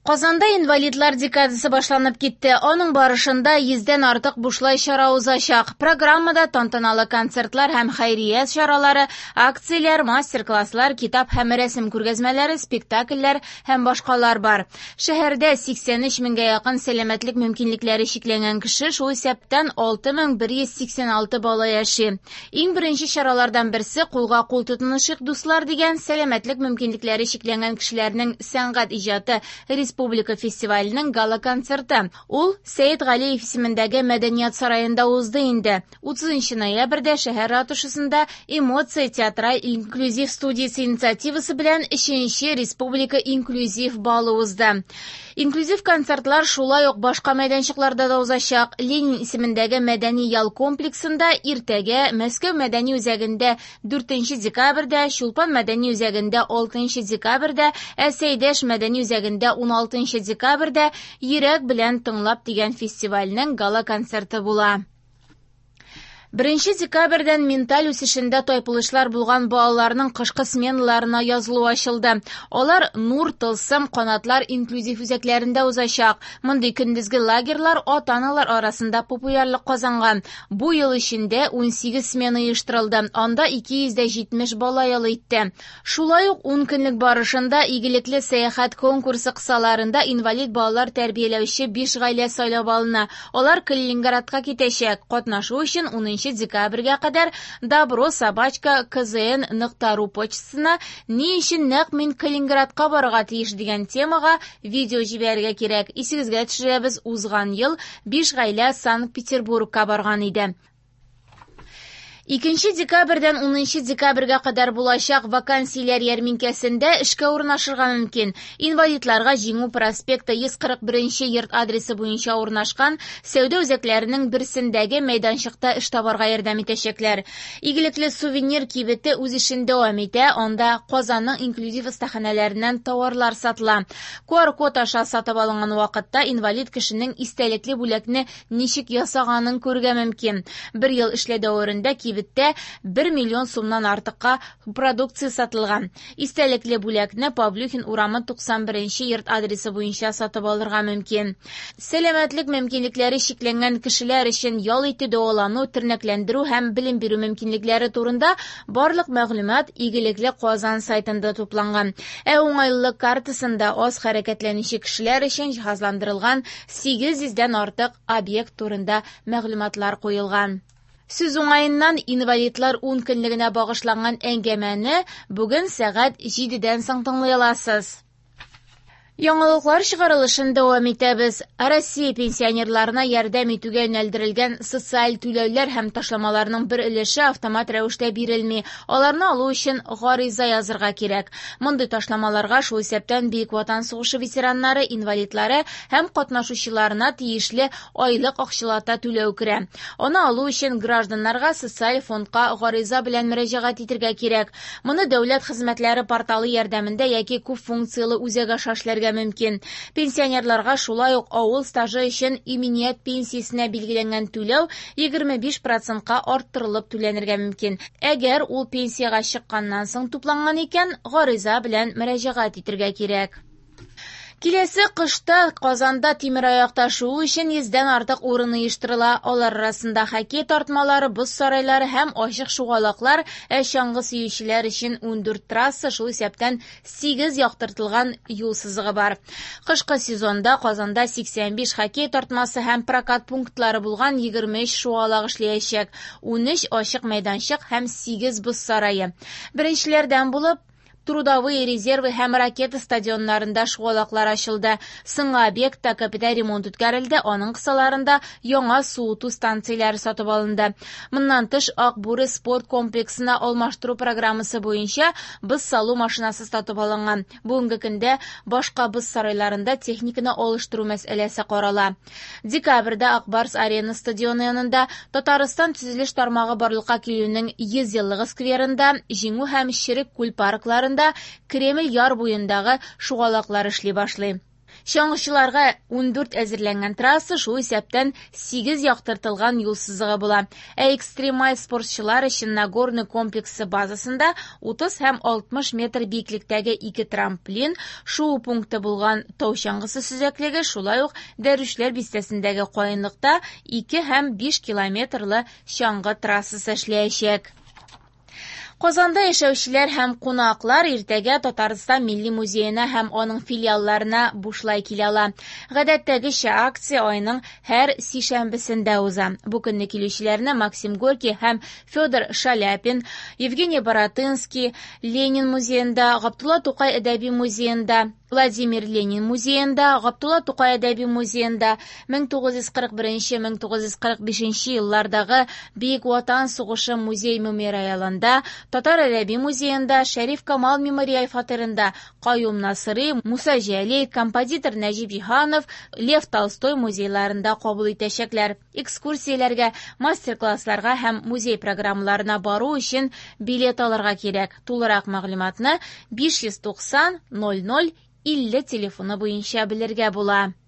Казанда инвалидлар декадасы башланып китте. Аның барышында 100дән артык бушлай чара узачак. Программада тантаналы концертлар һәм хәйрия чаралары, акцияләр, мастер-класслар, китап һәм рәсем күргәзмәләре, спектакльләр һәм башкалар бар. Шәһәрдә 83 меңгә якын сәламәтлек мөмкинлекләре чикләнгән кеше, шул исәптән 6186 бала яши. Иң беренче чаралардан берсе кулга-кул тотынышык дуслар дигән сәламәтлек мөмкинлекләре чикләнгән кешеләрнең сәнгать иҗаты Республика фестиваленең гала-концерты. Ул Сәйет Галиев исемендәге Мәдәният сараенда узды инде. 30 ноябрьдә шәһәр ратушасында Эмоция театраль инклюзив студиясе инициативасы белән 3нче Республика инклюзив балы узды. Инклюзив концертлар шулай ук башка мәйданчыкларда да узачак. Ленин исемендәге Мәдәни ял комплексында иртәгә, Мәскәү Мәдәни үзәгендә 4 декабрьдә, Чулпан Мәдәни үзәгендә 6 декабрьдә, Әсәйдәш Мәдәни үзәгендә 16 декабрьдә Йөрәк белән тыңлап дигән фестивальнең гала-концерты була. 1 декабрьдән менталь үсешендә тайпылышлар булган балаларның кышкы сменаларына язылу ачылды. Алар Нур, Тылсым, Канатлар инклюзив үзәкләрендә узачак. Мондый көндезге лагерьлар ата-аналар арасында популярлык казанган. Бу ел эчендә 18 смена оештырылды. Анда 270 бала ял итте. Шулай ук 10 көнлек барышында игелекле сәяхәт конкурсы кысаларында инвалид балалар тәрбияләүче 5 гаилә сайлап алына. Алар Калининградка китәчәк. Катнашу өчен 10 декабрьгә кадәр Добро собачка kzn.ru почтасына ни өчен нәкъ мин Калининградка барырга тиеш дигән темага видео җибәрергә кирәк. Исегезгә төшерәбез, узган ел 5 гаилә Санкт-Петербургка барган иде. 2 декабрьдән 10 декабрьгә кадәр булачак вакансияләр ярминкәсендә эшкә урнашырга мөмкин. Инвалидларга Җиңү проспекты 141 йорт адресы буенча урнашкан сәүдә үзәкләренең берсендәге мәйданчыкта эш табарга ярдәм итәчәкләр. Игелекле сувенир кибете үз эшен дәвам итә. Анда Казанның инклюзив остаханәләреннән товарлар сатыла. QR-код аша сатып алынган вакытта инвалид кешенең истәлекле бүләкне ничек ясаганын күрергә мөмкин. 1 ел эшләү дәверендә кибеттә 1 миллион сумнан артыкка продукция сатылган. Истәлекле бүләкне Павлюхин урамы 91 йорт адресы буенча сатып алырга мөмкин. Сәламәтлек мөмкинлекләре чикләнгән кешеләр өчен ял итү, дәвалану, тернәкләндерү һәм белем бирү мөмкинлекләре турында барлык мәгълүмат Игелекле Казан сайтында тупланган. Уңайлылык картасында аз хәрәкәтләнүче кешеләр өчен җиһазландырылган 800дән артык объект турында мәгълүматлар куелган. Сүз уңаеннан инвалидлар 10 көнлегенә багышланган әңгәмәне бүген сәгать 7дән соң тыңлый аласыз. Яңалыклар чыгарылышын дәвам итәбез. Россия пенсионерларына ярдәм итүгә юнәлдерелгән социаль түләүләр һәм ташламаларның бер өлеше автомат рәвештә бирелми. Аларны алу өчен гариза язырга кирәк. Мондый ташламаларга шул исәптән Бөек Ватан сугышы ветераннары, инвалидлары һәм катнашучыларына тиешле айлык акчалата түләү керә. Аны алу өчен гражданнарга социаль фондка гариза белән мөрәҗәгать итәргә кирәк. Моны дәүләт хезмәтләре порталы ярдәмендә яки күп функциялы үзәк аша эшләргә мөмкин. Пенсионерларга шулай ук авыл стажы өчен иминiyet пенсиясенә билгеләнгән түләү 25%-ка арттырылып түләнергә мөмкин. Әгәр ул пенсияга чыкканнан соң тупланган икән, гариза белән мөрәҗәгать итәргә кирәк. Киләсе кышта Казанда тимер аяк ташуы өчен 100дән артык урын оештырыла. Алар арасында хоккей тартмалары, боз сарайлары һәм ачык шугалаклар, чаңгы сөючеләр өчен 14 трасса, шул исәптән 8 яктыртылган юл сызыгы бар. Кышкы сезонда Казанда 85 хоккей тартмасы һәм прокат пунктлары булган 23 шугалак эшләячәк, 13 ачык мәйданчык һәм 8 боз сарае. Беренчеләрдән булып Трудовые резервы һәм ракета стадионнарында шугалаклар ачылды. Соңгы объектта капиталь ремонт үткәрелде, аның кысаларында яңа суыту станцияләре сатып алынды. Моннан тыш Акбуры спорт комплексына алмаштыру программасы буенча боз салу машинасы сатып алынган. Бүгенге көндә башка боз сарайларында техниканы алыштыру мәсьәләсе карала. Декабрьдә Акбарс арена стадионы янында Татарстан төзелеш тармагы барлыкка килүнең 100 еллыгы скверында, Җиңү һәм Черек күл паркларында Кремль яр буендагы шугалаклар эшли башлый. Чаңгычыларга 14 әзерләнгән трасса, шул исәптән 8 яктыртылган юл сызыгы була. Экстремаль спортчылар өчен Нагорный комплексы базасында 30 һәм 60 метр биеклектәге 2 трамплин, шуу пункты булган тау чаңгысы сөзәклеге, шулай ук Дәрүшләр бистәсендәге каенлыкта 2 һәм 5 километрлы чаңгы трассасы эшләячәк. Казанда яшәүчеләр һәм кунаклар иртәгә Татарстан Милли музеена һәм аның филиалларына бушлай килә ала. Гадәттәгечә акция айның һәр сишәмбесендә уза. Бу көнне килүчеләрне Максим Горький һәм Федор Шаляпин, Евгений Баратынский Ленин музеенда, Габдулла Тукай әдәби музеенда, Владимир Ленин музеенда, Габдулла Тукай әдәби музеенда 1941-1945 еллардагы Бөек Ватан сугышы музей мемориалында, Татар әдәби музеенда, Шәриф Камал мемориаль фатирында, Каюм Насырый, Муса Җәлил, композитор Нәҗип Җиһанов, Лев Толстой музейларында кабул итәчәкләр. Экскурсияләргә, мастер-классларга һәм музей программаларына бару өчен билет алырга кирәк. Тулырак мәгълүматны 590 00 50 телефоны буенча белергә була.